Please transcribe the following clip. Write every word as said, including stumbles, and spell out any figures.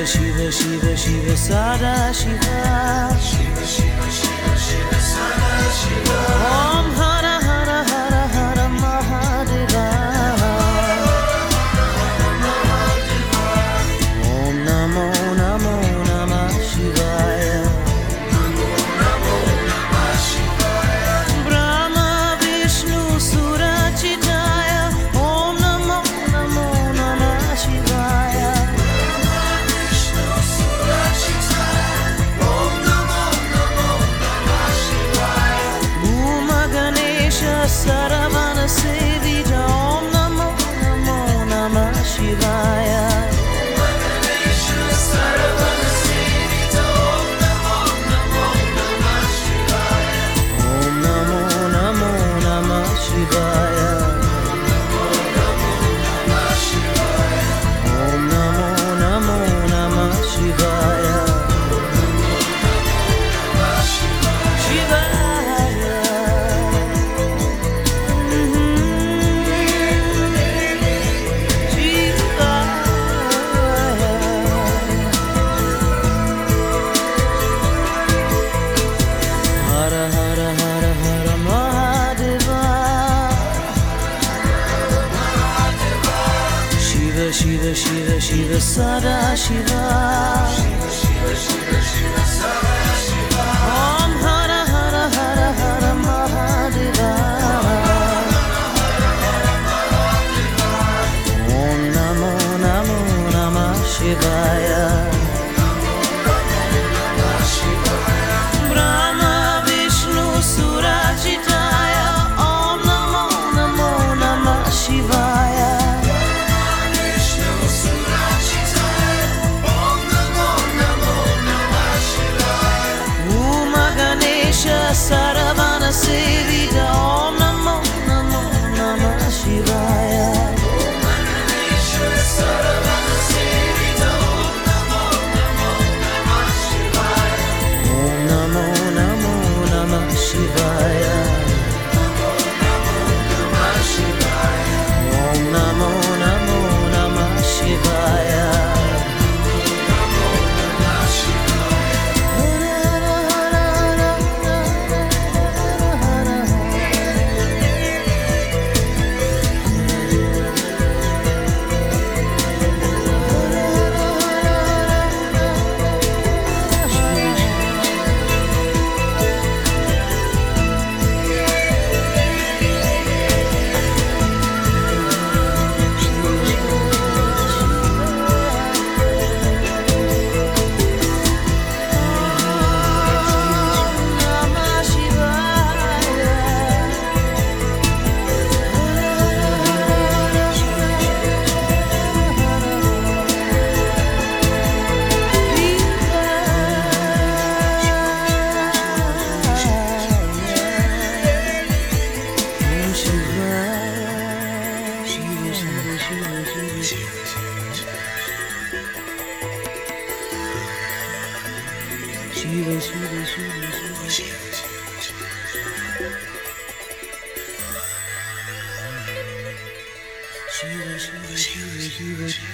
Shiva Shiva Shiva Shiva Sada Shiva Shiva Shiva Shiva Shiva Sada Shiva Om Hara Hara Hara Hara Mahadeva Om Namo Namo Namah Shivaya Namo Namah Shivaya Brahma Vishnu Surachitaya Om Namo Namo Namah Shivaya Saravana Sevita Om Namo Namo Namah Shivaya Saravana Sevita Om Namo Namo Namah Shivaya Om Namo Namo Namah Shivaya Om Namo Namo Namah Shivaya Shivaya Shiva Shiva Shiva Sada Shiva Shiva Shiva Shiva Shiva Sada Shiva Om Hara Hara Hara Hara Mahadeva Om Namo Namo Namah Shivaya Brahma Vishnu Surachitaya Om Namo Namo Namah Shivaya Saravana Sevita Om Namo Namo Namah Shivaya Saravana Sevita Om Namo Namo Namah Shivaya Om Namo Namo Namah Shivaya Om Namo Namo Namah Shivaya Shiva Shiva Shiva Shiva Shiva Shiva Shiva Shiva